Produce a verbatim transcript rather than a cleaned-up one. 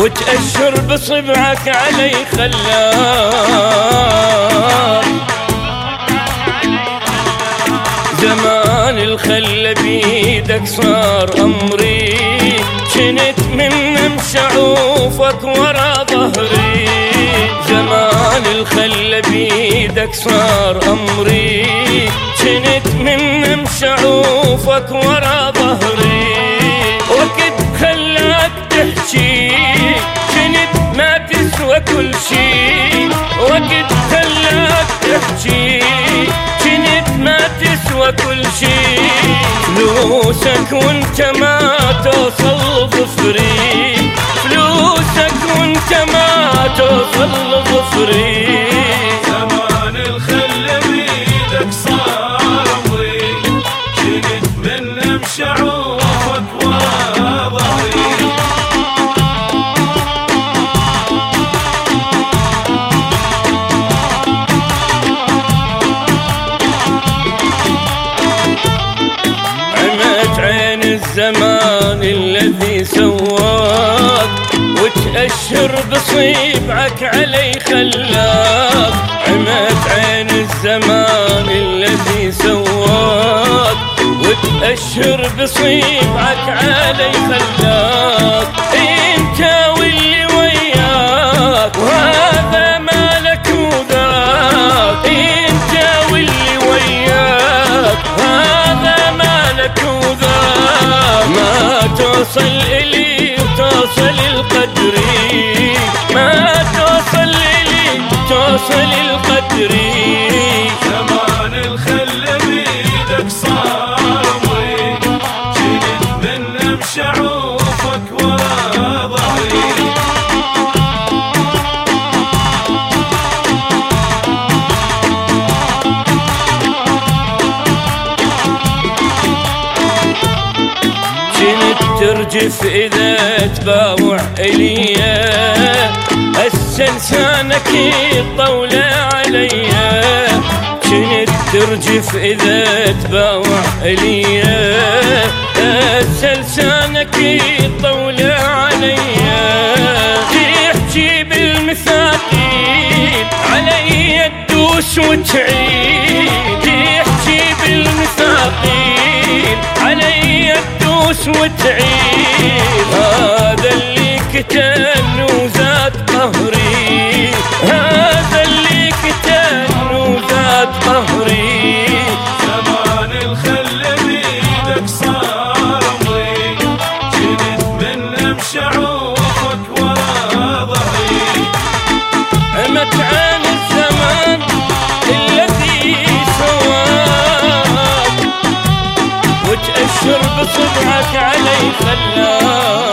وتأشر بصبعك علي خلاك. زمان الخل بيدك صار أمري، جنت من مشعوفك ورا ظهري. زمان الخل بيدك صار أمري، جنت من مشعوفك ورا ظهري. وقت خلاك تحكي جنت ما تسوى كل شي. وقت خلاك تحكي جنت ما تسوى كل شي. فلوسك وانت ما توصل ظفري، فلوسك وانت ما توصل ظفري. زمان الخل بيدك صار أمري، جنت من مشعوفك ورا ظهري. عمت عين الزمان الذي سواك، وتأشر بصيبعك علي خلاك. عمت عين الزمان الذي سواك، وتأشر بصيبعك علي خلاك. انت واللي وياك وهذا مالك وذاك. انت واللي وياك هذا مالك وذاك. ما توصل إلي توصل القدري، ما توصل إلي توصل القدري. زمان الخل بيدك صار أمري، جنت من مشعوفك ورا ظهري. جنت ترجف إذا تباوع إليا، هسه لسانك يطول عليا. جنت ترجف إذا تباوع إليا، هسه لسانك يطول عليا. تحكي بالمثاقيل علي تدوس وتعيد. تحكي بالمثاقيل علي تدوس وتعيد. هذا اللي كتن وزاد قهري، هذا اللي كتن وزاد قهري. زمان الخل بيدك صار أمري، جنت من مشعوفك ورا ظهري. عمت عين الزمان الذي سواك، وتأشر بصبعك علي خلاك.